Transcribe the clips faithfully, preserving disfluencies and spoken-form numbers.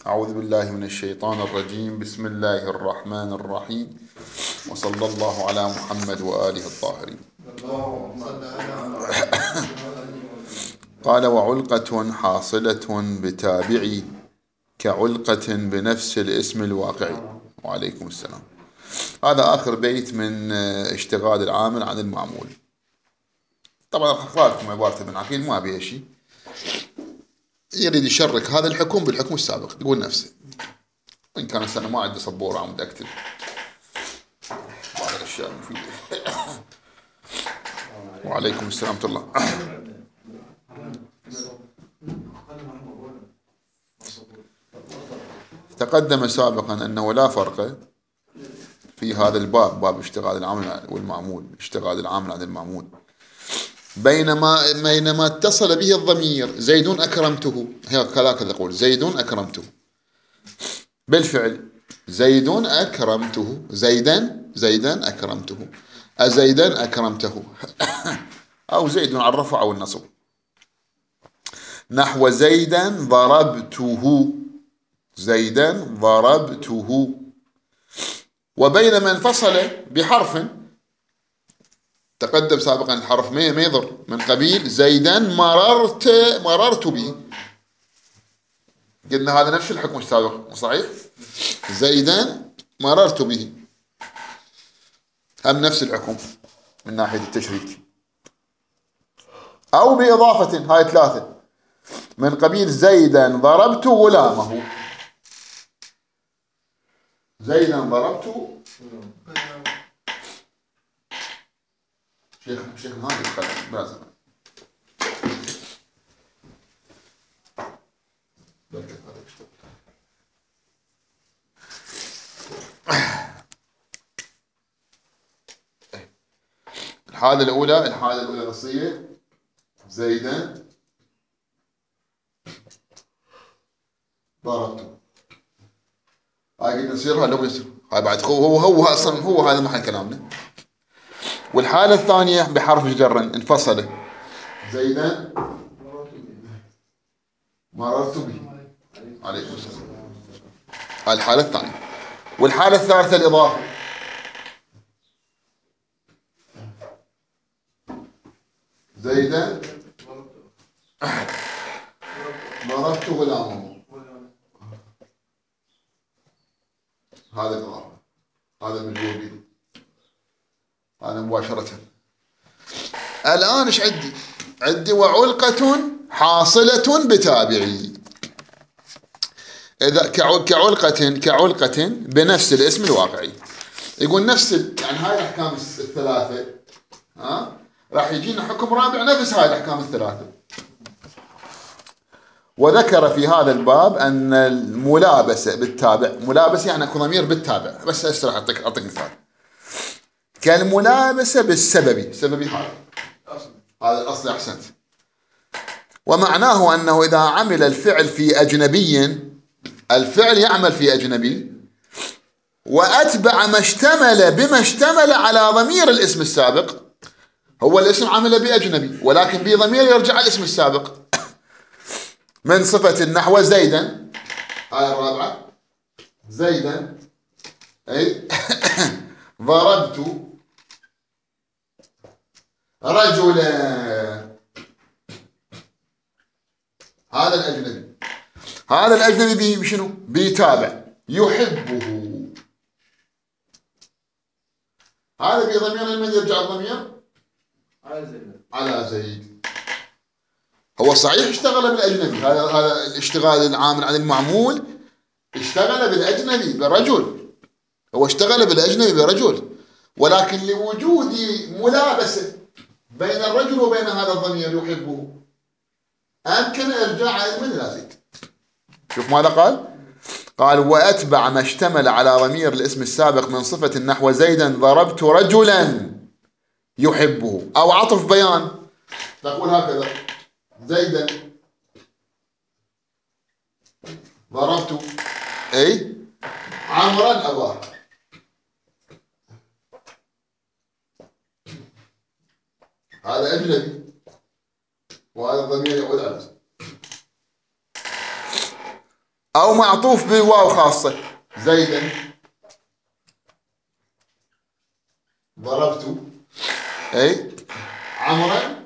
أعوذ بالله من الشيطان الرجيم. بسم الله الرحمن الرحيم، وصلى الله على محمد وآله الطاهرين. قال: وعلقة حاصلة بتابعي كعلقة بنفس الاسم الواقعي. وعليكم السلام. هذا آخر بيت من اشتغال العامل عن المعمول. طبعا أخباركم عبارة ابن عقيل ما بيها شيء، يريد يشرك هذا الحكم بالحكم السابق، يقول نفسه، وإن كان السنة ما عندي سبورة عم أكتب بعض الأشياء المفيدة. وعليكم السلام ورحمة الله. تقدم سابقا أنه لا فرق في هذا الباب، باب اشتغال العامل والمعمول، اشتغال العامل عن المعمول، بينما بينما اتصل به الضمير زيد أكرمته، هكذا يقول زيد أكرمته بالفعل، زيد أكرمته، زيدا زيدا أكرمته، أزيدا أكرمته، أو زيد على الرفع أو النصب، نحو زيدا ضربته، زيدا ضربته. وبينما انفصل بحرف تقدم سابقا الحرف ما يضر، من قبيل زيدا مررت مررت به، قلنا هذا نفس الحكم السابق صحيح، زيدا مررت به هم نفس الحكم من ناحية التشريك. أو بإضافة، هاي ثلاثة، من قبيل زيدا ضربت غلامه، زيدا ضربت شيخ شيخ هذا القلم لازم الحالة الأولى، الحالة الأولى نصية زيدا ضربته، هاي قد نصيرها لو يصير، هاي بعد هو هو أصلا هو هذا محل كلامنا. والحالة الثانية بحرف جر انفصل، زيدا مررت به، عليكم السلام، هاي الحالة الثانية. والحالة الثالثة الإضافة، زيدا ضربت غلامه، هذا الإضافة، هذا المجهول، هذا مباشرة. الآن ايش عندي؟ عندي وعلقة حاصلة بتابعي، إذا كعلقة كعلقة بنفس الاسم الواقعي، يقول نفس يعني هاي الأحكام الثلاثة، ها راح يجينا حكم رابع نفس هاي الأحكام الثلاثة. وذكر في هذا الباب أن الملابسة بالتابع، ملابسة يعني أكو ضمير بالتابع، بس هسه راح أعطيك أعطيك مثال، كالملابسة بالسبب، سببي هذا هذا الأصل أحسنت. ومعناه أنه إذا عمل الفعل في أجنبي، الفعل يعمل في أجنبي، وأتبع ما اشتمل بما اشتمل على ضمير الاسم السابق، هو الاسم عمل بأجنبي ولكن بضمير يرجع الاسم السابق، من صفة النحو زيدا، هاي الرابعة، زيدا أي ضربت رجلا، هذا الأجنبي، هذا الأجنبي بشنو؟ بيتابع يحبه، هذا بضمير من يرجع الضمير على زيد، على زيد. هو صحيح اشتغل بالأجنبي، هذا هذا الاشتغال العامل عن المعمول، اشتغل بالأجنبي برجل، هو اشتغل بالأجنبي برجل، ولكن لوجود ملابسة بين الرجل وبين هذا الضمير يحبه أمكن إرجاع من لا زيد. شوف ماذا قال؟ قال وأتبع ما اشتمل على ضمير الاسم السابق من صفة النحو زيدا ضربت رجلا يحبه، أو عطف بيان تقول هكذا زيدا ضربت أي عمرا أباه، هذا أجنبي وهذا الضمير يعود على زيد. أو معطوف بالواو خاصة. زيدا ضربت أي عمرا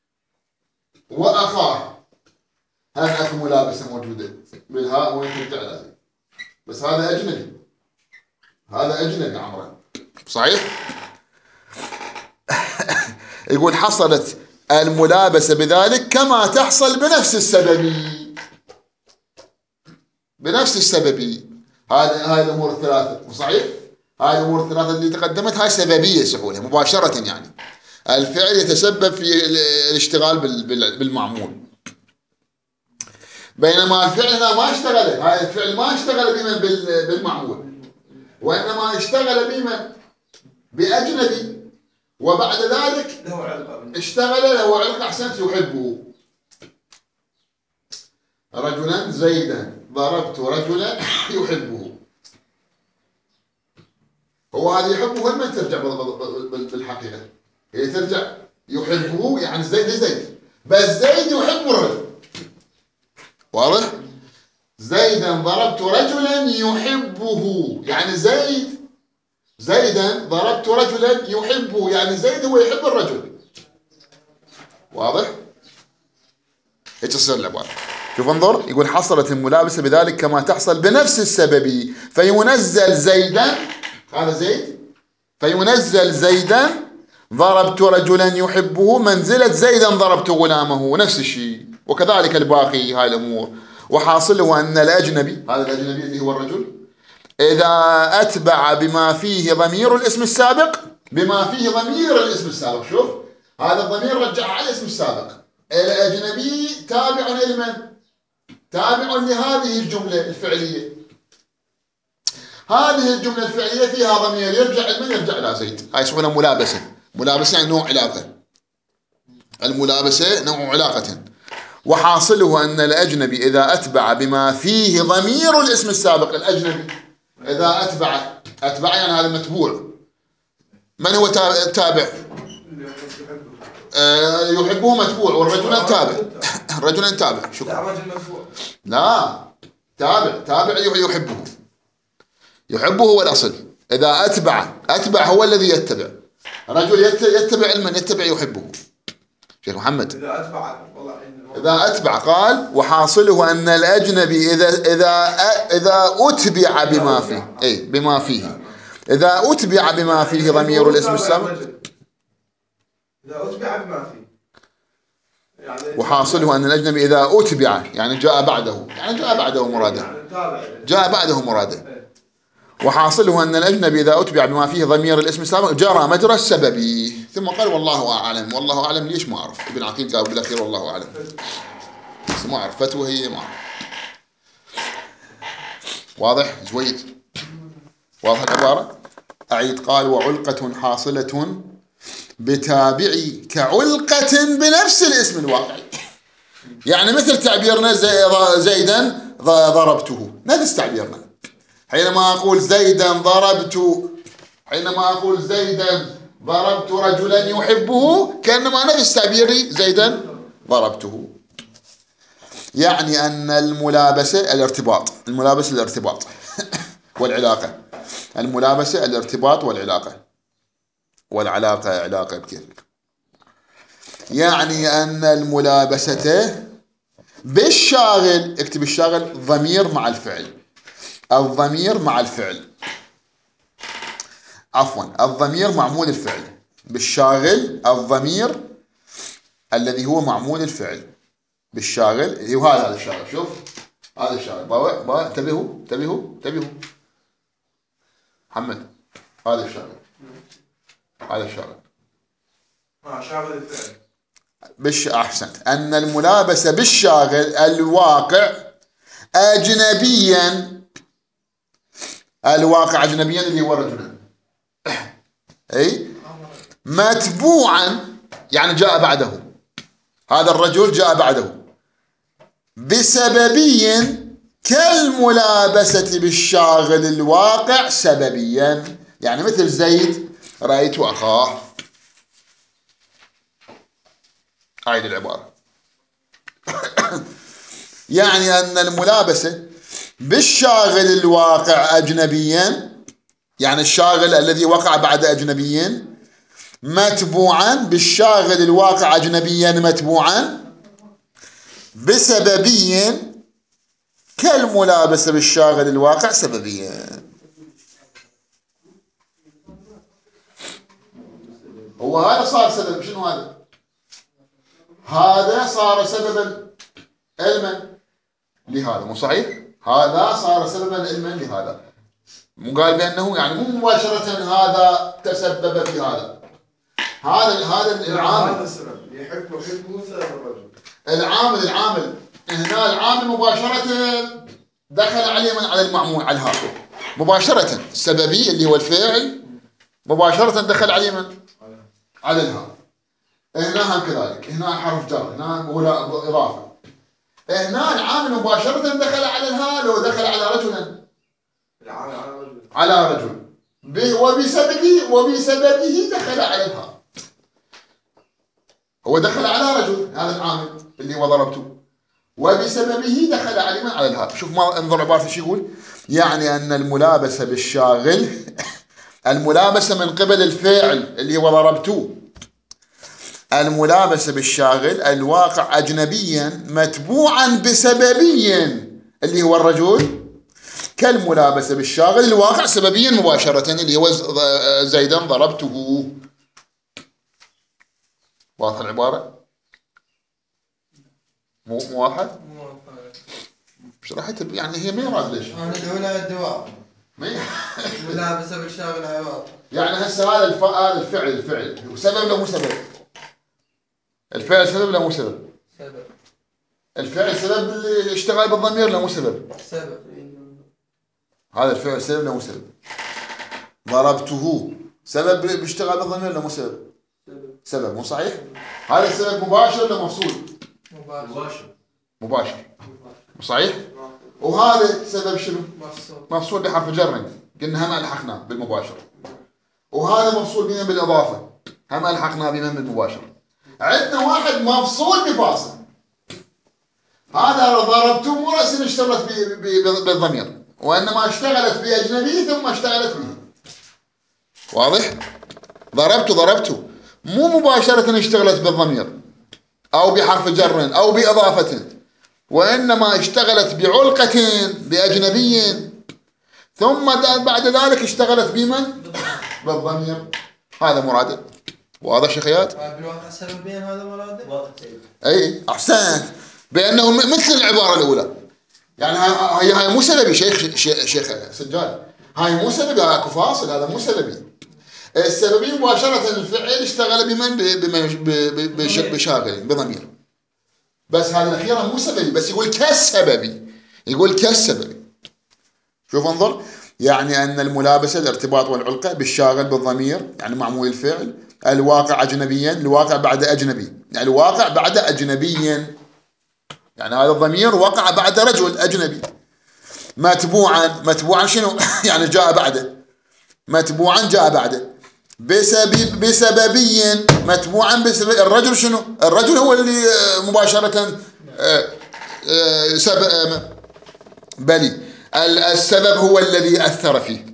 وأخاه. هذا أخ ملابسة موجودة بالهاء وين ترجع لازم، بس هذا أجنبي، هذا أجنبي عمرا. صحيح؟ يقول حصلت الملابسة بذلك كما تحصل بنفس السبب، بنفس السبب. هذه هاي الأمور الثلاثة. صحيح؟ هاي الأمور الثلاثة اللي تقدمت هاي سببية سحولها مباشرة، يعني الفعل يتسبب في الاشتغال بالمعمول، بينما الفعل هنا ما اشتغل. هاي الفعل ما اشتغل بمن بالمعمول، وإنما اشتغل بمن بأجنبي، وبعد ذلك اشتغل له علقة. أحسنت. يحبه. رجلا زيدا ضربت رجلا يحبه. هو هذا يحبه وين ما ترجع بالحقيقة، هي ترجع يحبه يعني زيد زيد، بس زيد يحب الرجل. واضح؟ زيدا ضربت رجلا يحبه، يعني زيد زيدا ضربت رجلا يحبه، يعني زيد هو يحب الرجل. واضح؟ ايش تصير العبارة؟ شوف انظر، يقول حصلت الملابسة بذلك كما تحصل بنفس السبب، فينزل زيدا، هذا زيد، فينزل زيدا ضربت رجلا يحبه منزلة زيدا ضربت غلامه، نفس الشيء. وكذلك الباقي هاي الأمور. وحاصله أن الأجنبي، هذا الأجنبي اللي هو الرجل، إذا أتبع بما فيه ضمير الاسم السابق، بما فيه ضمير الاسم السابق، شوف هذا الضمير رجع على الاسم السابق. الأجنبي تابع لمن؟ تابع لهذه الجملة الفعلية. هذه الجملة الفعلية فيها ضمير يرجع لمن؟ يرجع إلى زيد. هاي اسمها ملابسة. ملابسة يعني نوع علاقة. الملابسة نوع علاقة. وحاصله أن الأجنبي إذا أتبع بما فيه ضمير الاسم السابق، الأجنبي إذا أتبع، أتبع يعني هذا متبوع. من هو تابع؟ أه يحبه متبوع، والرجل تابع. الرجل تابع. شكرا. لا، تابع تابع يحبه. يحبه هو الأصل. إذا أتبع، أتبع هو الذي يتبع. رجل يتبع المن؟ يتبع يحبه. شيخ محمد إذا أتبع، إذا أتبع قال وحاصله أن الأجنبي إذا إذا إذا أتبع بما فيه، أي بما فيه، إذا أتبع بما فيه ضمير الاسم السابق، إذا أتبع بما فيه، وحاصله أن الأجنبي إذا أتبع يعني جاء بعده، يعني جاء بعده مراده، جاء بعده مراده. وحاصله أن الأجنبي إذا أتبع بما فيه ضمير الاسم السابق جرى مجرى السبب. ثم قال والله أعلم. والله أعلم ليش ما أعرف؟ ابن عقيل قال بالأخير والله أعلم، بس ما أعرف فتوى هي ما أعرف. واضح؟ زويد. واضح العبارة؟ أعيد. قال وعلقة حاصلة بتابعي كعلقة بنفس الاسم الواقعي. يعني مثل تعبيرنا زيدا ضربته، نفس تعبيرنا. حينما أقول زيدا ضربت، حينما أقول زيدا ضربت رجلا يحبه، كأنما نفس تعبيري زيدا ضربته. يعني أن الملابسة الارتباط، الملابسة الارتباط والعلاقة، الملابسة الارتباط والعلاقة، والعلاقة علاقة بكيف. يعني أن الملابسة بالشاغل، اكتب الشاغل ضمير مع الفعل، الضمير مع الفعل، عفوا الضمير معمول الفعل. بالشاغل الضمير الذي هو معمول الفعل. بالشاغل هو هذا الشاغل. شوف هذا الشاغل. باوع باوع انتبهوا انتبهوا انتبهوا محمد، هذا الشاغل، هذا الشاغل. اه شاغل الفعل. بالش أحسنت. أن الملابسة بالشاغل الواقع أجنبيا، الواقع أجنبيا اللي هو رجلا، أي متبوعا يعني جاء بعده، هذا الرجل جاء بعده، بسببي كالملابسة بالشاغل الواقع سببيا. يعني مثل زيد رأيت أخاه. هاي العبارة. يعني أن الملابسة بالشاغل الواقع أجنبيا، يعني الشاغل الذي وقع بعد أجنبيا، متبوعا بالشاغل الواقع أجنبيا متبوعا بسببي كالملابسة بالشاغل الواقع سببيا. هو هذا صار سبب. شنو هذا؟ هذا صار سببا علما لهذا، مو صحيح؟ هذا صار سببا علما لهذا، مو قال بأنه يعني مو مباشرة هذا تسبب في هذا. هذا هذا العامل، هذا السبب يحب ويحب مو سبب الرجل. العامل العامل هنا العامل مباشرة دخل عليه من على المعمول على الهاء مباشرة، السببي اللي هو الفاعل مباشرة دخل عليه من على الهاء. هنا هم كذلك، هنا حرف جر، هنا ولا إضافة. هنا العامل مباشرة دخل على الهاء لو دخل على رجلا، العامل على رجل على رجل وبسببه وبسببه دخل على الهاء. هو دخل على رجل، هذا العامل اللي هو ضربته، وبسببه دخل على من على الهاء. شوف ما انظر عبارة ايش يقول، يعني أن الملابسة بالشاغل الملابسة من قبل الفاعل اللي هو ضربته، الملابسة بالشاغل الواقع أجنبيا متبوعا بسببي اللي هو الرجل كالملابسة بالشاغل الواقع سببيا مباشرة اللي هو زيدا ضربته. واضح العبارة؟ مو مو واضح؟ شرحت يعني هي ما يراد ليش؟ أنا الأولى الدواء ملابسة بالشاغل عوض. يعني هسه هذا الف... هذا الفعل الفعل سبب له مو سبب؟ الفعل سبب له مو سبب؟ سبب. الفعل سبب اللي اشتغل بالضمير له مو سبب؟ سبب. هذا الفعل سبب له مو سبب؟ ضربته سبب بيشتغل بالضمير له مو سبب؟ سبب مو صحيح؟ هذا السبب مباشر ولا مفصول؟ مباشر. مباشر مو صحيح؟ وهذا سبب شنو؟ مفصول. مفصول بحرف جر، قلنا هم الحقناه بالمباشر. وهذا مفصول بمن بالاضافه، هم الحقناه بمن بالمباشر. عندنا واحد مفصول بفاصل، هذا ضربته مو رأسا اشتغلت بالضمير، وانما اشتغلت باجنبي ثم اشتغلت به. واضح؟ ضربته ضربته مو مباشرة اشتغلت بالضمير او بحرف جر او باضافة، وانما اشتغلت بعلقة باجنبي ثم بعد ذلك اشتغلت بمن؟ بالضمير. هذا مراده. واضح شيخيات؟ بالواقع سببين هذا مراده؟ اي احسنت، بانه مثل العباره الاولى. يعني هاي هاي مو سببي شيخ شيخ سجاد، هاي مو سببي، اكو فاصل، هذا مو سببي. السببي مباشره الفعل اشتغل بمن؟ بشاغل بضمير. بس هذا الاخير مو سببي، بس يقول كالسببي، يقول كالسببي. شوف انظر، يعني ان الملابسه الارتباط والعلقه بالشاغل بالضمير يعني معمول الفعل الواقع أجنبيا، الواقع بعد أجنبي، يعني الواقع بعد أجنبيا، يعني هذا الضمير وقع بعد رجل أجنبي. متبوعا، متبوعا شنو؟ يعني جاء بعده، متبوعا جاء بعده بسبب بسببي، متبوعا بسبب الرجل. شنو؟ الرجل هو اللي مباشرة سبب، بلي السبب هو الذي أثر فيه.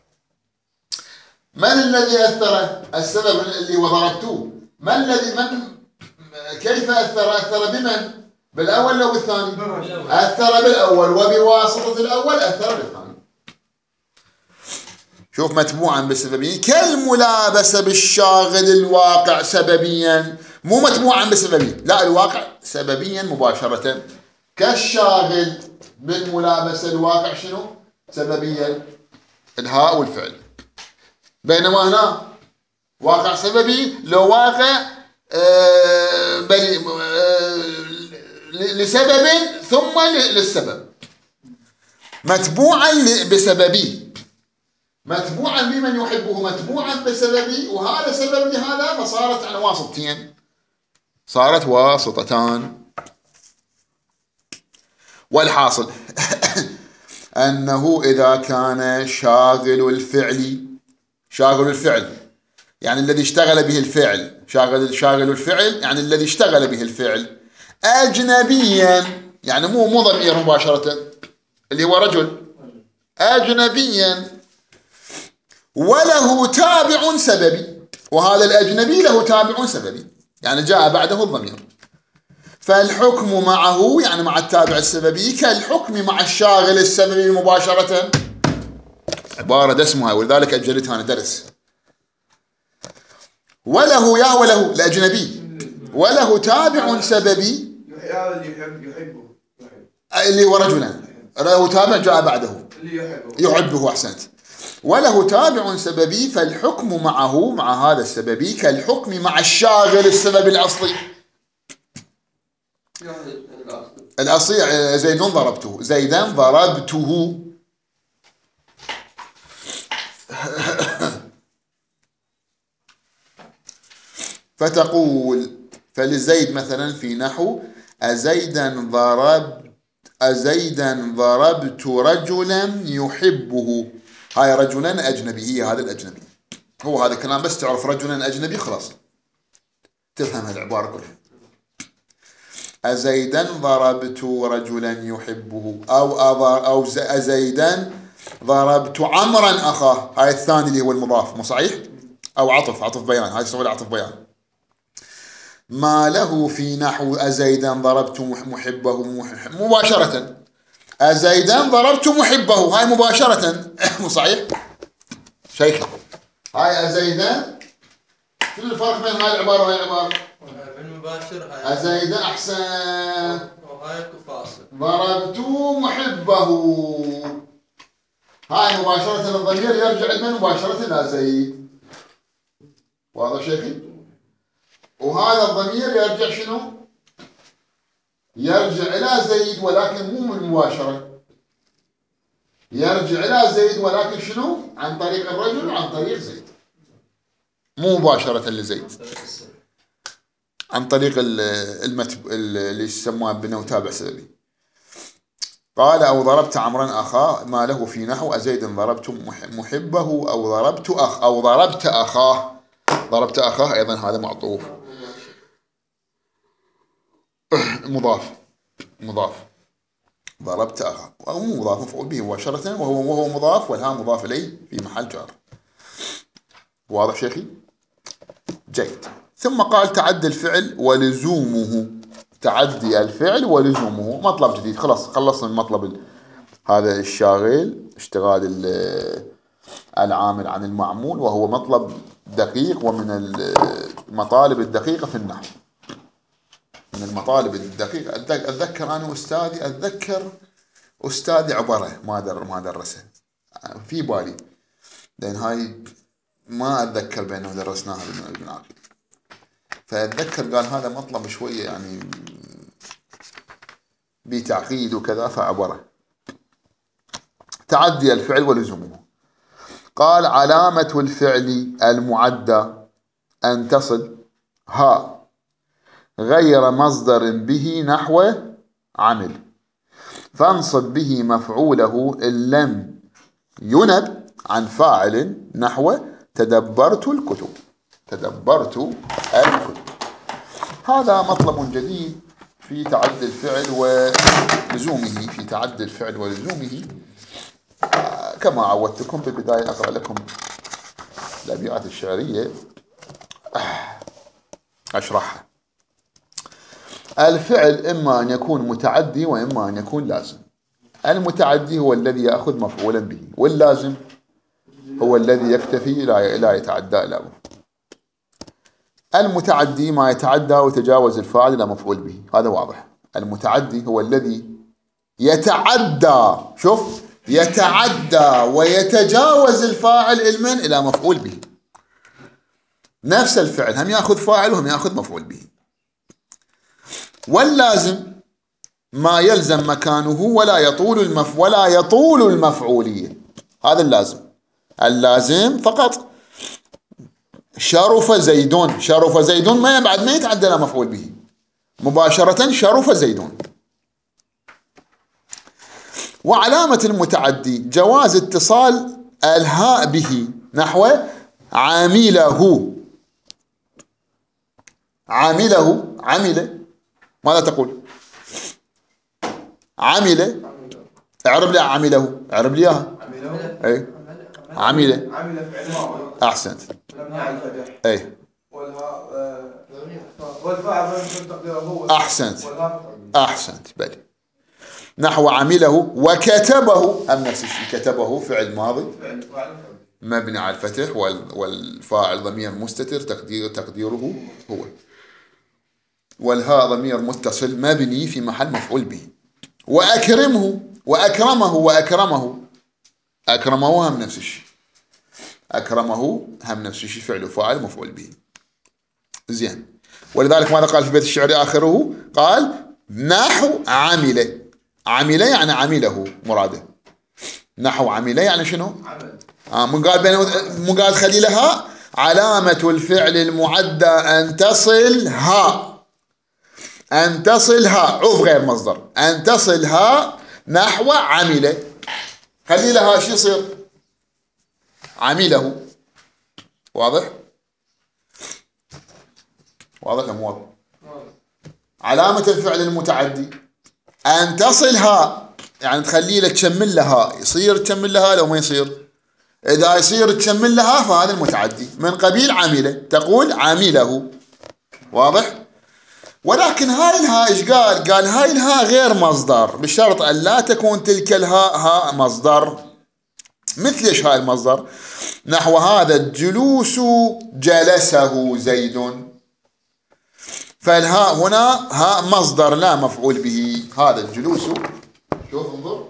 من الذي أثر؟ السبب اللي هو ضربته. ما الذي من كيف أثر؟ أثر بمن؟ بالأول أو بالثاني؟ أثر بالأول، وبواسطة الأول أثر بالثاني. شوف، متبوعا بسببيا كالملابسة بالشاغل الواقع سببيا، مو متبوعا بسببي، لا الواقع سببيا مباشرة، كالشاغل بالملابسة الواقع شنو؟ سببيا، الهاء والفعل. بينما هنا واقع سببي لو واقع آه بل آه لسبب ثم للسبب، متبوعا بسببي، متبوعا بمن يحبه، متبوعا بسببي، وهذا سبب لهذا، فصارت على واسطتين، صارت واسطتان. والحاصل أنه إذا كان شاغل الفعل، شاغل الفعل يعني الذي اشتغل به الفعل، شاغل شاغل الفعل يعني الذي اشتغل به الفعل، أجنبيا يعني مو مو ضمير مباشرة، اللي هو رجل أجنبيا وله تابع سببي، وهذا الأجنبي له تابع سببي يعني جاء بعده الضمير، فالحكم معه يعني مع التابع السببي كالحكم مع الشاغل السببي مباشرة. عبارة دسمها ولذلك أجلتها أنا درس. وله يا وله الأجنبي وله تابع سببي هذا اللي يحب يحبه اللي هو رجلا له تابع جاء بعده اللي يحبه يحبه. أحسنت. وله تابع سببي فالحكم معه مع هذا السببي كالحكم مع الشاغل السبب الأصلي. الأصلي زيد ضربته، زيدا ضربته. فتقول فلزيد مثلا في نحو أزيدا ضربت أزيدا ضربت رجلا يحبه. هاي رجلا أجنبي، هي هذا الأجنبي، هو هذا الكلام بس تعرف رجلا أجنبي خلاص تفهم العبارة كلها. أزيدا ضربت رجلا يحبه، أو أو أزيدا ضربت عمرا أخاه. هاي الثاني اللي هو المضاف، مو صحيح؟ أو عطف عطف بيان، هاي صورة عطف بيان. ما له في نحو أزيدا ضربت محبه مباشرة، أزيدا ضربت محبه هاي مباشرة مو صحيح؟ شيخ هاي أزيدا، شو الفرق بين هاي العبارة وهاي العبارة؟ المباشر هاي أزيدا أحسن وهاي فاصل. ضربت محبه هاي مباشرة الضمير يرجع لمن مباشرة إلى زيد. واضح شيخي؟ وهذا الضمير يرجع شنو؟ يرجع إلى زيد ولكن مو من مباشرة، يرجع إلى زيد ولكن شنو؟ عن طريق الرجل وعن طريق زيد، مو مباشرة لزيد، عن طريق المتب اللي يسموها بأنه تابع سببي. قال أو ضربت عمرا أخاه ما له في نحو أزيد ضربت محبه أو ضربت أخ أو ضربت أخاه. ضربت أخاه أيضا هذا معطوف مضاف مضاف ضربت أخاه أو مو مضاف مفعول به مباشرة وهو وهو مضاف والها مضاف إليه في محل جار. واضح شيخي؟ جيد. ثم قال تعدي الفعل ولزومه. تعدي الفعل ولزومه مطلب جديد، خلاص خلصنا من مطلب هذا الشاغل اشتغال العامل عن المعمول، وهو مطلب دقيق ومن المطالب الدقيقة في النحو، من المطالب الدقيقة. أتذكر أنا أستاذي أتذكر أستاذي عبرة ما در ما درسه في بالي، لأن هاي ما أتذكر بأنه درسناها بالابن عقيل، فأتذكر قال هذا مطلب شوية يعني بتعقيد وكذا فعبره. تعدي الفعل ولزومه. قال علامة الفعل المعدى أن تصل ها غير مصدر به نحو عمل، فانصب به مفعوله إن لم ينب عن فاعل نحو تدبرت الكتب. تدبرت الكتب. هذا مطلب جديد في تعدي الفعل ولزومه. في تعدي الفعل ولزومه كما عودتكم بالبداية أقرأ لكم الأبيات الشعرية أشرحها. الفعل إما أن يكون متعدي وإما أن يكون لازم. المتعدي هو الذي يأخذ مفعولا به، واللازم هو الذي يكتفي لا يتعدى له. المتعدي ما يتعدى ويتجاوز الفاعل إلى مفعول به، هذا واضح. المتعدي هو الذي يتعدى، شوف، يتعدى ويتجاوز الفاعل المن إلى مفعول به. نفس الفعل هم يأخذ فاعل وهم يأخذ مفعول به. واللازم ما يلزم مكانه ولا يطول المف ولا يطول المفعولية، هذا اللازم. اللازم فقط شرف زيدون، شرف زيدون ما بعد ما يتعدى إلى مفعول به مباشرة، شرف زيدون. وعلامة المتعدي جواز اتصال الهاء به نحو عامله. عامله عمل، ماذا تقول؟ عمل اعرب لي عمله، اعرب لي اياها. عمله. اي عمله. عمل فعل ماضي. احسنت. مبني على الفتح. اي والهاء والفاعل تقديره هو. احسنت احسنت بلي. نحو عمله وكتبه هم نفس الشيء، كتبه فعل ماضي مبني على الفتح والفاعل ضمير مستتر تقدير تقديره هو، والهاء ضمير متصل مبني في محل مفعول به. وأكرمه وأكرمه وأكرمه أكرمه هم نفس الشيء، أكرمه هم نفس الشيء فعل وفاعل مفعول به. زين. ولذلك ماذا قال في بيت الشعر آخره؟ قال نحو عمله. عمله يعني عمله مراده. نحو عمله يعني شنو؟ عمل. آه من قال بين من قال خلي لها علامة الفعل المعدى أن تصل ها، أن تصل ها عوف غير مصدر، أن تصل ها نحو عمله. خلي لها شو يصير؟ عمله. واضح؟ واضح أم واضح؟ علامة الفعل المتعدي أن تصل ها، يعني تخلي له تشمل لها، يصير تشمل لها لو ما يصير. إذا يصير تشمل لها فهذا المتعدي من قبيل عمله، تقول عمله. واضح؟ ولكن هاي الهاء ايش قال؟ قال هاي الهاء غير مصدر بشرط أن لا تكون تلك الهاء هاء مصدر. مثل ايش هاي المصدر؟ نحو هذا الجلوس جلسه زيد، فالهاء هنا هاء مصدر لا مفعول به. هذا الجلوس، شوف انظر،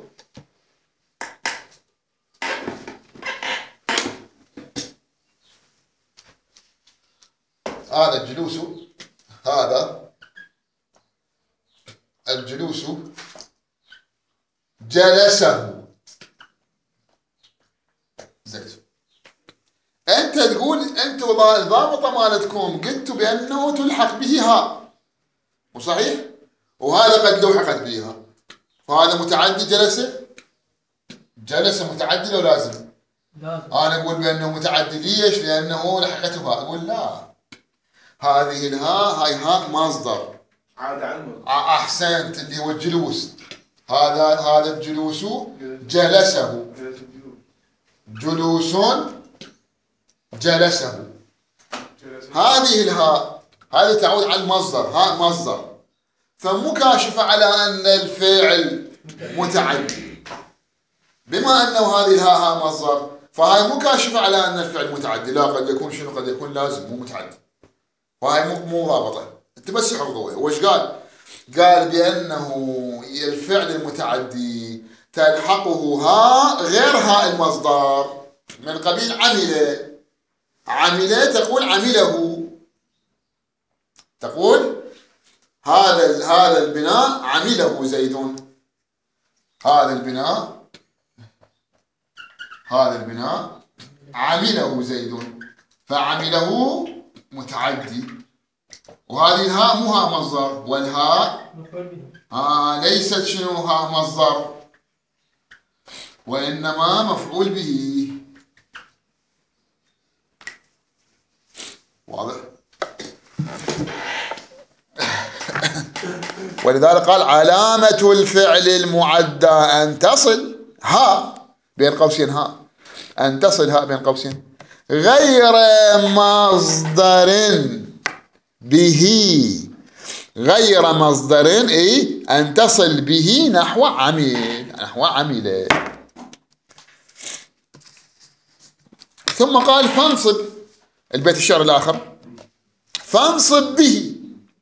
هذا الجلوس، هذا الجلوس جلسه زيد. أنت تقول أنتوا الضابطة مالتكم قلتوا بأنه تلحق به ها، وصحيح؟ وهذا قد لوحقت به ها، فهذا متعدي جلسة. جلسة متعدي لو لازم؟ لازم. أنا أقول بأنه متعدي ليش؟ لأنه لحقته ها. أقول لا، هذه الهاء هاي هاء مصدر. عاد عنه. أحسنت، اللي هو الجلوس. هذا هذا الجلوس جلسه. جلوس جلسه. هذه الهاء هذه تعود على المصدر، هاء مصدر، فمكاشفة على أن الفعل متعدي. بما أنه هذه الهاء هاء مصدر فهاي مكاشفة على أن الفعل متعدي. لا، قد يكون شنو؟ قد يكون لازم مو متعدي، وهاي مو مو ضابطة. انت بس حفظوها. وش قال؟ قال بأنه الفعل المتعدي تلحقه هاء غير هاء المصدر من قبيل عمله. عمله تقول عمله، تقول هذا هذا البناء عمله زيد، هذا البناء هذا البناء عمله زيد، فعمله متعدي. وهذه الهاء مو هاء مصدر، والهاء آه ليست شنو هاء مصدر، وإنما مفعول به. واضح؟ ولذلك قال علامة الفعل المعدى أن تصل ها بين قوسين، ها أن تصل ها بين قوسين غير مصدر به، غير مصدر اي ان تصل به نحو عمل، نحو عمل. ثم قال فانصب، البيت الشعر الاخر، فانصب به.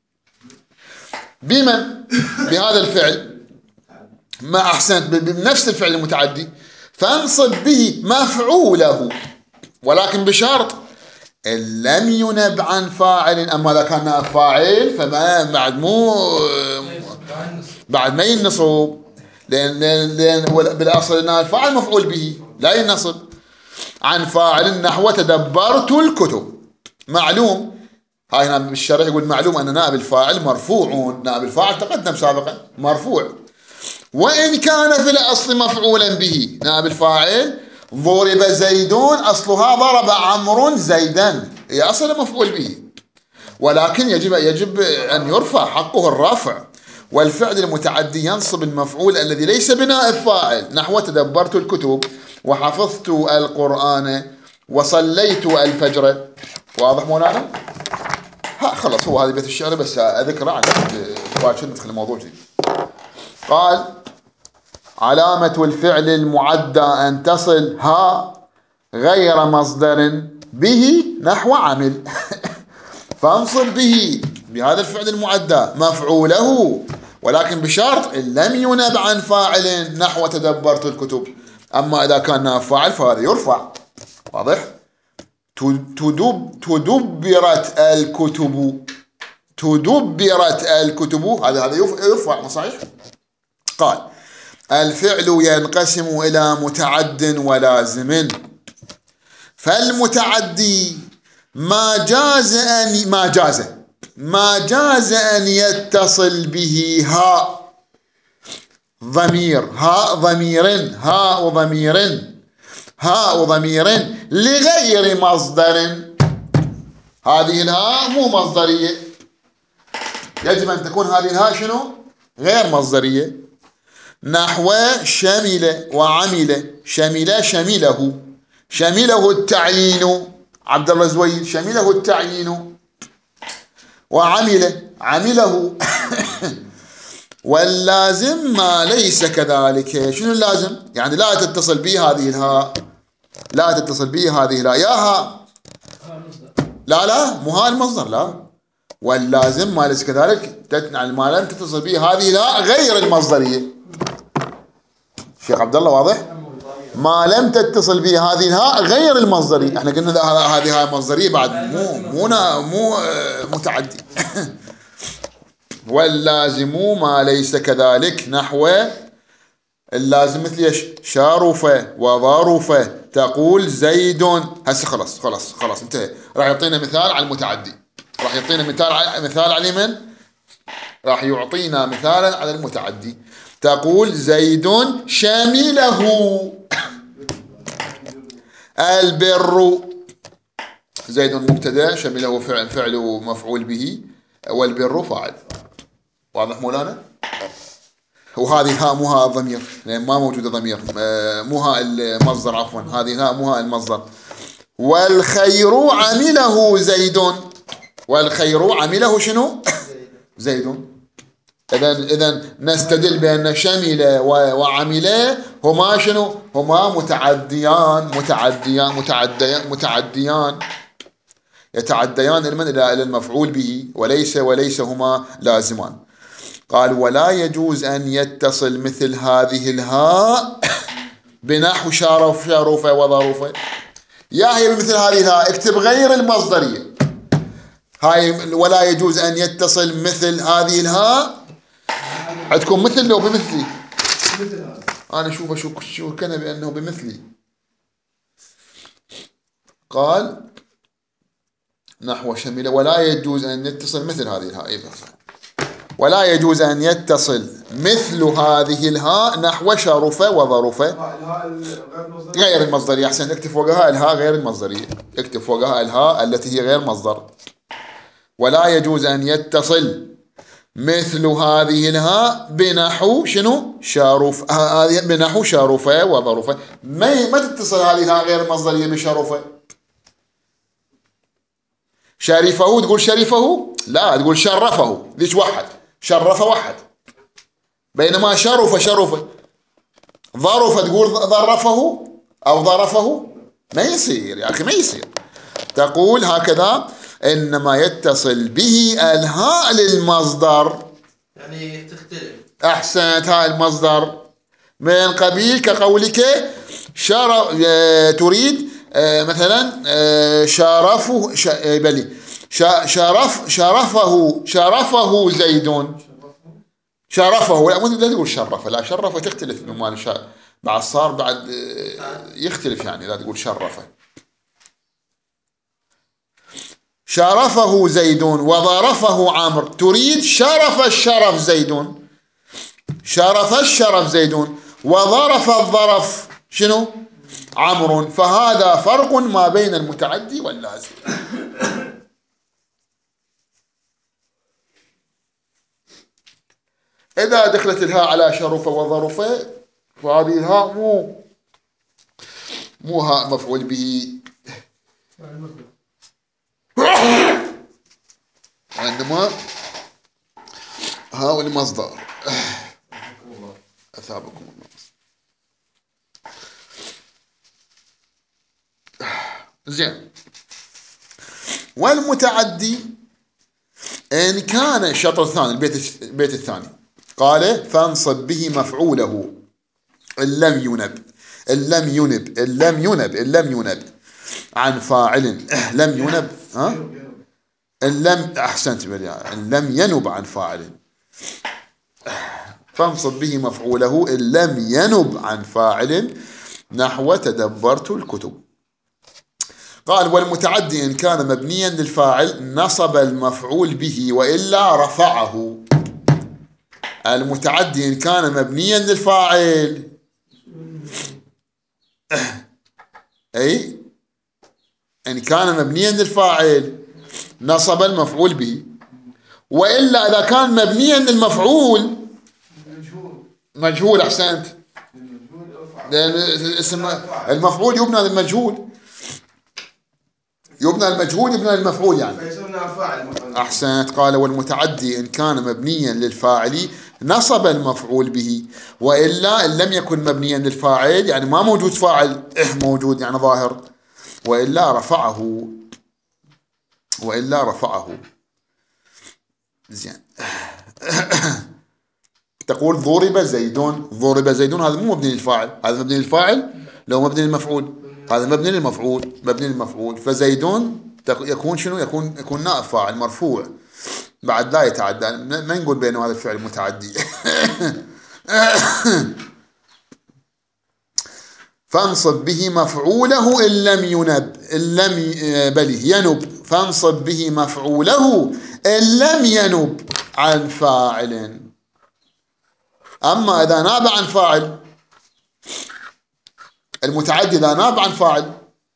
بمن؟ بهذا الفعل، ما احسنت، بنفس الفعل المتعدي. فانصب به مفعوله، ولكن بشرط إن لم ينب عن فاعل. أما إذا كان نائب فاعل فما بعد مو بعد ما ينصب، لأن لأن بالأصل نائب فاعل مفعول به لا ينصب. عن فاعل نحو تدبرت الكتب. معلوم، هاي هنا بالشرح يقول معلوم أن نائب الفاعل مرفوع. نائب الفاعل تقدم سابقا مرفوع، وإن كان في الأصل مفعولا به. نائب الفاعل ضرب زيدون، أصلها ضرب عمرو زيدا، هي أصل مفعول به، ولكن يجب يجب أن يرفع، حقه الرفع. والفعل المتعدي ينصب المفعول الذي ليس بنائب فاعل، نحو تدبرت الكتب وحفظت القرآن وصليت الفجر. واضح مولانا؟ ها خلص، هو هذا بيت الشعر بس أذكره عشان باكر ندخل الموضوع جديد. قال: علامة الفعل المعدى أن تصل ها غير مصدر به نحو عمل فانصب به بهذا الفعل المعدى مفعوله، ولكن بشرط إن لم ينب عن فاعل نحو تدبرت الكتب. أما إذا كان نائب فاعل فهذا يرفع. واضح؟ تدب تدبرت الكتب تدبرت الكتب هذا هذا يرفع، ما صحيح؟ قال: الفعل ينقسم إلى متعد ولازم، فالمتعدي ما جاز أن ما جاز ما جاز أن يتصل به ها ضمير ها ضمير ها ضمير ها ضمير لغير مصدر. هذه الهاء مو مصدرية، يجب أن تكون هذه الهاء شنو؟ غير مصدرية. نحو شمل وعمل. شمل شمله شمله التعيين، عبد الله الزويد شمله التعيين. وعمل عمله واللازم ما ليس كذلك. شنو اللازم؟ يعني لا تتصل به هذه الهاء، لا تتصل به هذه الهاء يا ها لا لا مو ها المصدر، لا. واللازم ما ليس كذلك يعني ما لم تتصل به هذه الهاء غير المصدرية. شيخ عبد الله واضح؟ ما لم تتصل به هذه الهاء غير المصدري. احنا قلنا هذه هاء مصدرية بعد مو مو مو متعدي. واللازم ما ليس كذلك. نحو اللازم مثل ايش؟ شارف وظرف. تقول زيد. هسه خلاص خلاص خلاص انتهى. راح يعطينا مثال على المتعدي، راح يعطينا مثال على مثال على من؟ راح يعطينا مثالا على المتعدي. تقول زيد شامله البر. زيد مبتدا، شامله فعل فعل مفعول به، والبر فاعل. واضح مولانا؟ وهذه هاء مو هاء الضمير لأن ما موجودة ضمير، مو هاء المصدر عفوا، هذه هاء مو هاء المصدر. والخير عمله زيد. والخير عمله شنو؟ زيد. إذا إذا نستدل بأن شمل وعمل هما شنو؟ هما متعديان متعديان متعديان متعديان يتعديان من إلى المفعول به، وليس وليس هما لازمان. قال: ولا يجوز أن يتصل مثل هذه الهاء بنحو شارف شارف وظروف. يا هي مثل هذه الهاء اكتب غير المصدرية. هاي ولا يجوز أن يتصل مثل هذه الهاء. عندكم مثل لو بمثلي؟ أنا أشوف شو شو كان بأنه بمثلي. قال: نحو شمل ولا يجوز أن يتصل مثل هذه الهاء. ولا يجوز أن يتصل مثل هذه الهاء نحو شرف وظرف. غير المصدرية. أحسن اكتب فوقها الهاء غير المصدرية، اكتب فوقها الهاء التي هي غير مصدر. ولا يجوز أن يتصل مثل هذه الهاء بنحو شنو؟ شارف. هذه بنحو شارف وظرف. ما ما تتصل هذه الهاء غير المصدرية بشرف. شرفه تقول شرفه؟ لا، تقول شرفه. ذيش واحد شرف واحد، بينما شرف شرف. ظرف تقول ظرفه أو ظرفه. ما يصير يا أخي، ما يصير. تقول هكذا: إنما يتصل به الهاء للمصدر. يعني تختلف. أحسنت. هاء المصدر من قبيل كقولك شرف. تريد مثلا شرفه ش... بلي شرف شرفه شرفه زيد. شرفه لا لا تقول شرفه، لا شرفه تختلف من مال شا... بعد صار بعد يختلف يعني. لا تقول شرفه. شرفه زيد وظرفه عمرو. تريد شرف الشرف زيد، شرف الشرف زيد، وظرف الظرف شنو؟ عمرو. فهذا فرق ما بين المتعدي واللازم. إذا دخلت الهاء على شرف وظرفه فهذه الهاء مو مو هاء مفعول به، وإنما هاء المصدر. أثابكم الله. زين. والمتعدي إن كان الشطر الثاني البيت البيت الثاني قال فانصب به مفعوله إن لم ينب إن لم ينب إن لم ينب إن لم ينب عن فاعل لم ينب ها إن لم أحسنت بالله إن لم ينب عن فاعل فانصب به مفعوله إن لم ينب عن فاعل نحو تدبرت الكتب. قال والمتعدي إن كان مبنيا للفاعل نصب المفعول به وإلا رفعه. المتعدي إن كان مبنيا للفاعل أي إن كان مبنيا للفاعل نصب المفعول به، وإلا إذا كان مبنيا للمفعول مجهول. أحسنت، لأن اسم المفعول يبنى للمجهول، يبنى المجهول يبنى للمفعول يعني. أحسنت. قال والمتعدي إن كان مبنيا للفاعل نصب المفعول به، وإلا إن لم يكن مبنيا للفاعل يعني ما موجود فاعل موجود يعني ظاهر، وإلا رفعه وإلا رفعه. زين. تقول ضرب زيدون، ضرب زيدون هذا مو مبني للفاعل، هذا مبني للفاعل لو مبني للمفعول، هذا مبني للمفعول مبني للمفعول، فزيدون يكون شنو؟ يكون يكون نائب فاعل مرفوع بعد لا يتعدى، ما نقول بينه هذا الفعل متعدي. فانصب به مفعوله إن لم ينب إن لم بله ينب فانصب به مفعوله إن لم ينب عن فاعل. أما إذا ناب عن فاعل المتعدي إذا ناب عن فاعل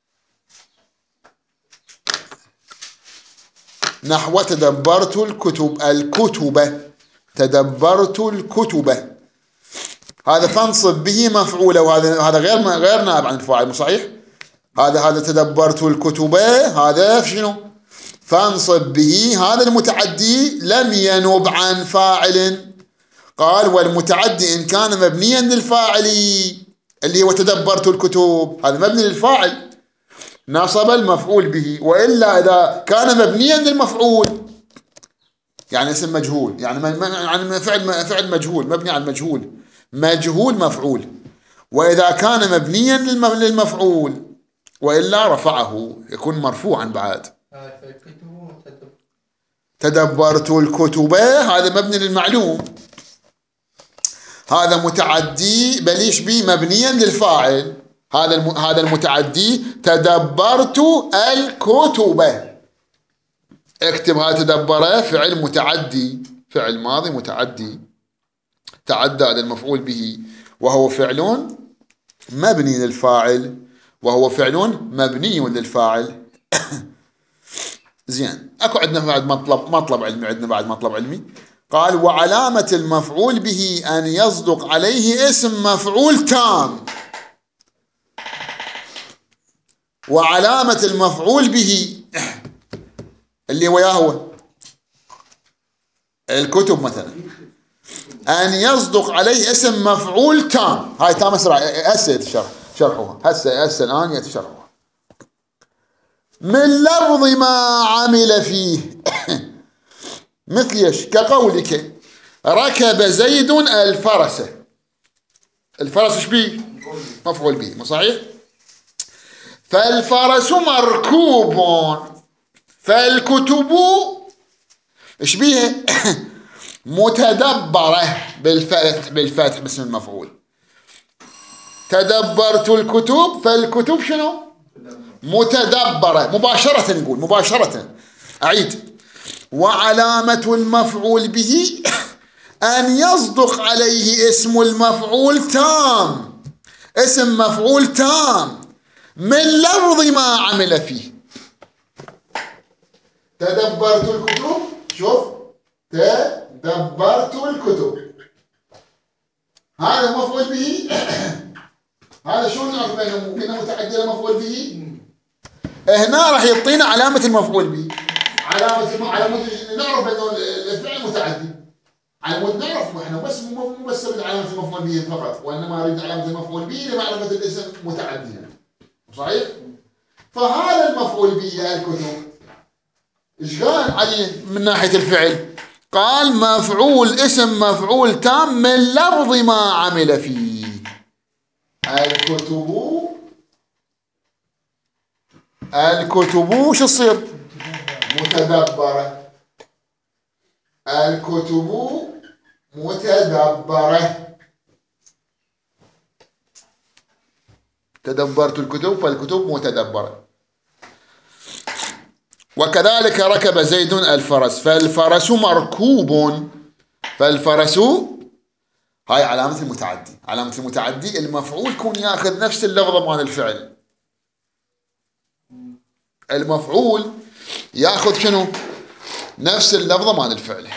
نحو تدبرت الكتب الكتب تدبرت الكتب، هذا فانصب به مفعوله، وهذا هذا غير غير نائب عن الفاعل، مو صحيح؟ هذا هذا تدبرت الكتب هذا شنو؟ فانصب به، هذا المتعدي لم ينب عن فاعل. قال والمتعدي إن كان مبنيا للفاعل اللي هو تدبرت الكتب هذا مبني للفاعل نصب المفعول به، وإلا إذا كان مبنيا للمفعول يعني اسم مجهول يعني يعني فعل فعل مجهول مبني على المجهول مجهول مفعول، وإذا كان مبنيا للمفعول وإلا رفعه يكون مرفوعا بعد. تدبرت الكتب هذا مبني للمعلوم، هذا متعدي بليش به مبنيا للفاعل، هذا هذا المتعدي تدبرت الكتب. اكتب هذا تدبر فعل متعدي فعل ماضي متعدي تعدى على المفعول به وهو فعل مبني للفاعل وهو فعل مبني للفاعل. زين. اكو عندنا بعد مطلب مطلب علمي عندنا بعد مطلب علمي. قال وعلامة المفعول به أن يصدق عليه اسم مفعول تام. وعلامة المفعول به اللي وياه هو الكتب مثلا أن يصدق عليه اسم مفعول تام. هاي تام اسرع هسه يتشرح شرحوها هسه هسه الآن يتشرحوها. من لفظ ما عمل فيه مثل ايش؟ كقولك ركب زيد الفرس. الفرس ايش بيه؟ مفعول به، مو صحيح؟ فالفرس مركوب، فالكتب ايش بيها؟ متدبرة بالفتح بالفتح باسم المفعول. تدبرت الكتب، فالكتب شنو؟ متدبرة مباشرة، نقول مباشرة. أعيد. وعلامة المفعول به أن يصدق عليه اسم المفعول تام، اسم مفعول تام من لفظ ما عمل فيه. تدبرت الكتب، شوف تدبرت الكتب هذا مفعول به. هذا شلون نعرف بينهم؟ كنا متعدي مفعول به. هنا راح يعطينا علامة المفعول به. علامة علامة نعرف انه الفعل متعدي. علامة نعرف احنا بس مو بس علامة المفعول به فقط، وانما اريد علامة المفعول به لمعرفة الاسم متعديا. صحيح؟ فهذا المفعول به الكتب ايش قال عليه من ناحية الفعل؟ قال مفعول اسم مفعول تام من لفظ ما عمل فيه. الكتب الكتب شو تصير؟ متدبرة. الكتب متدبرة. تدبرت الكتب فالكتب متدبرة. وكذلك ركب زيد الفرس فالفرس مركوب. فالفرس هاي علامة المتعدي. علامة المتعدي المفعول يكون ياخذ نفس اللفظة مال الفعل. المفعول ياخذ شنو؟ نفس اللفظة مال الفعل.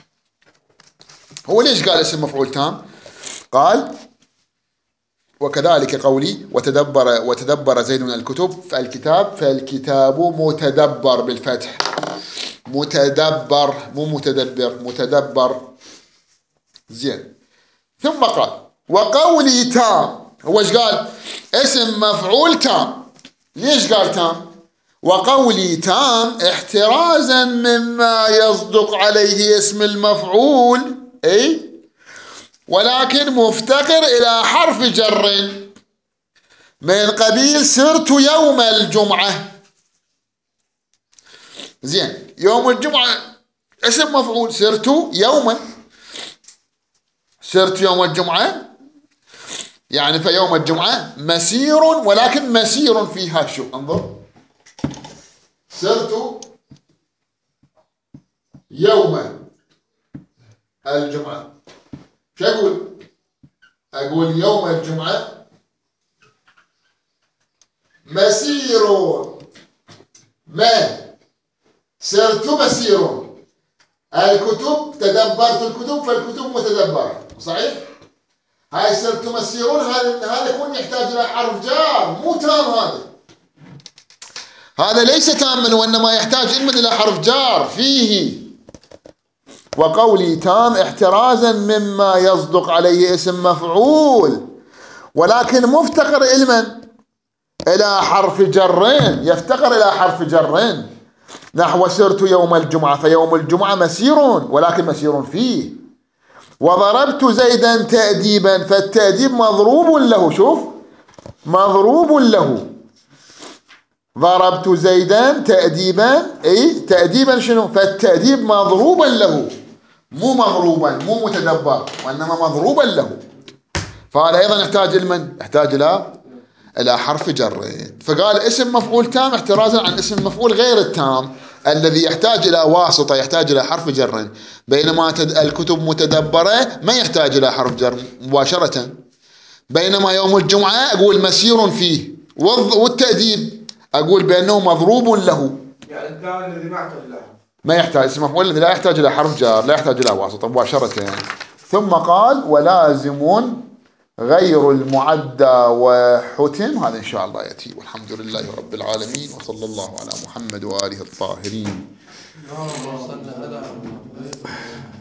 هو ليش قال اسم مفعول تام؟ قال وكذلك قولي وتدبر وتدبر زيد الكتب فالكتاب فالكتاب متدبر بالفتح. متدبر مو متدبر، متدبر. زين. ثم قال وقولي تام. هو ايش قال؟ اسم مفعول تام. ليش قال تام؟ وقولي تام احترازا مما يصدق عليه اسم المفعول، اي ولكن مفتقر الى حرف جر من قبيل سرت يوم الجمعة. زين. يوم الجمعة اسم مفعول، سرت يوما. سرت يوم الجمعة يعني فيوم الجمعة مسير، ولكن مسير فيها شو؟ انظر. سرت يوم الجمعة. شو أقول؟ أقول يوم الجمعة مسير. ما سرت مسير. الكتب تدبرت الكتب فالكتب متدبرة. صحيح؟ هاي سرت مسيرون هذا هذا يكون يحتاج إلى حرف جار، مو تام. هذا هذا ليس تاما وإنما يحتاج علما إلى حرف جار فيه. وقولي تام احترازا مما يصدق عليه اسم مفعول ولكن مفتقر علما إلى حرف جرين. يفتقر إلى حرف جرين نحو سرت يوم الجمعة فيوم الجمعة مسير ولكن مسير فيه. وضربت زيدا تأديبا فالتأديب مضروب له. شوف مضروب له. ضربت زيدا تأديبا اي تأديبا شنو؟ فالتأديب مضروبا له مو مضروبا مو متدبر وإنما مضروبا له. فهذا أيضا يحتاج لمن؟ يحتاج إلى إلى حرف جر. فقال اسم مفعول تام احترازا عن اسم مفعول غير التام الذي يحتاج إلى واسطة، يحتاج إلى حرف جر. بينما الكتب متدبرة ما يحتاج إلى حرف جر مباشرة. بينما يوم الجمعة أقول مسير فيه. والتأديب أقول بأنه مضروب له. يعني الثاني الذي ما يحتاج له ما يحتاج اسم مفعول الذي لا يحتاج إلى حرف جار، لا يحتاج إلى واسطة مباشرة. ثم قال ولازم غير المعدى وحتم. هذا إن شاء الله يأتي. والحمد لله رب العالمين وصلى الله على محمد وآله الطاهرين.